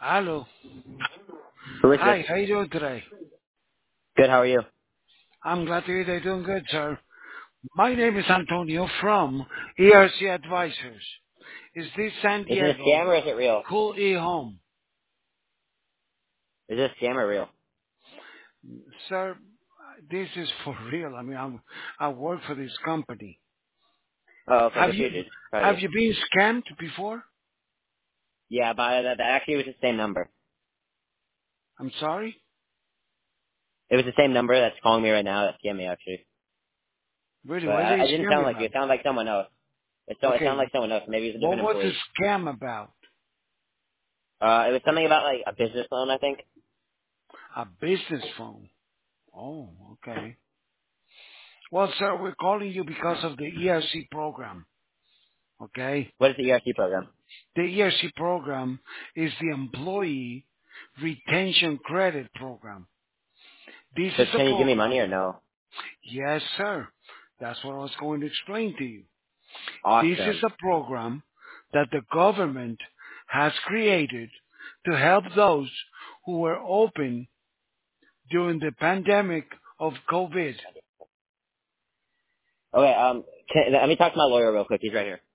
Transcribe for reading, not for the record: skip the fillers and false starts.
Hello. Who is this? Hi, how you doing today? Good, how are you? I'm glad to hear they're doing good, sir. My name is Antonio from ERC Advisors. Is this San Is it a Diego scam or is it real? Cool E Home? Is it a scam or real? Sir, this is for real. I work for this company. Oh, okay, Have good you for you, dude. Proud of have you. you been scammed before? Yeah, but that actually was the same number. I'm sorry? It was the same number that's calling me right now that scammed me, actually. Really, But what did I they didn't scam sound you like you. about? It sounded like someone else. It sounded Okay, like someone else. Maybe it was a what different was the employee. scam about? It was something about, like, a business loan, I think. A business phone. Oh, okay. Well, sir, we're calling you because of the ERC program. Okay? What is the ERC program? The ERC program is the Employee Retention Credit Program. This So is a can you give me money program. or no? Yes, sir. That's what I was going to explain to you. This is Awesome. a program that the government has created to help those who were open during the pandemic of COVID. Okay, let me talk to my lawyer real quick. He's right here.